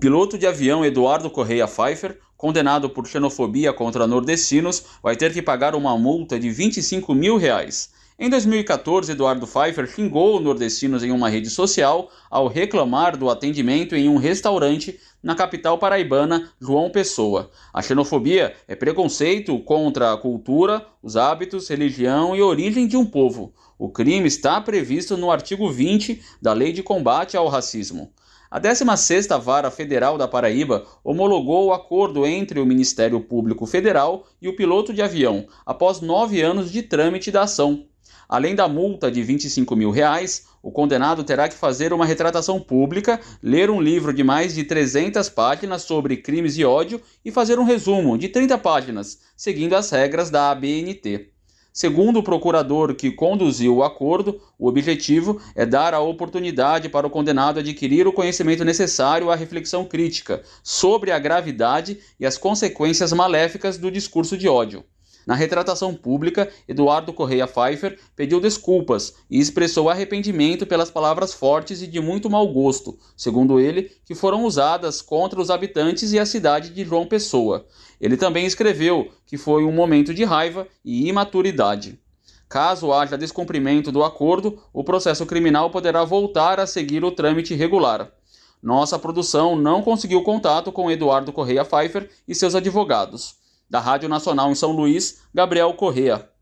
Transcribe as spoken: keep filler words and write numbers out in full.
piloto de avião Eduardo Correia Pfeiffer, condenado por xenofobia contra nordestinos, vai ter que pagar uma multa de vinte e cinco mil reais. Em dois mil e quatorze, Eduardo Pfeiffer xingou nordestinos em uma rede social ao reclamar do atendimento em um restaurante na capital paraibana, João Pessoa. A xenofobia é preconceito contra a cultura, os hábitos, religião e origem de um povo. O crime está previsto no artigo vinte da Lei de Combate ao Racismo. A décima sexta Vara Federal da Paraíba homologou o acordo entre o Ministério Público Federal e o piloto de avião, após nove anos de trâmite da ação. Além da multa de vinte e cinco mil reais, o condenado terá que fazer uma retratação pública, ler um livro de mais de trezentas páginas sobre crimes de ódio e fazer um resumo de trinta páginas, seguindo as regras da A B N T. Segundo o procurador que conduziu o acordo, o objetivo é dar a oportunidade para o condenado adquirir o conhecimento necessário à reflexão crítica sobre a gravidade e as consequências maléficas do discurso de ódio. Na retratação pública, Eduardo Correia Pfeiffer pediu desculpas e expressou arrependimento pelas palavras fortes e de muito mau gosto, segundo ele, que foram usadas contra os habitantes e a cidade de João Pessoa. Ele também escreveu que foi um momento de raiva e imaturidade. Caso haja descumprimento do acordo, o processo criminal poderá voltar a seguir o trâmite regular. Nossa produção não conseguiu contato com Eduardo Correia Pfeiffer e seus advogados. Da Rádio Nacional em São Luís, Gabriel Correa.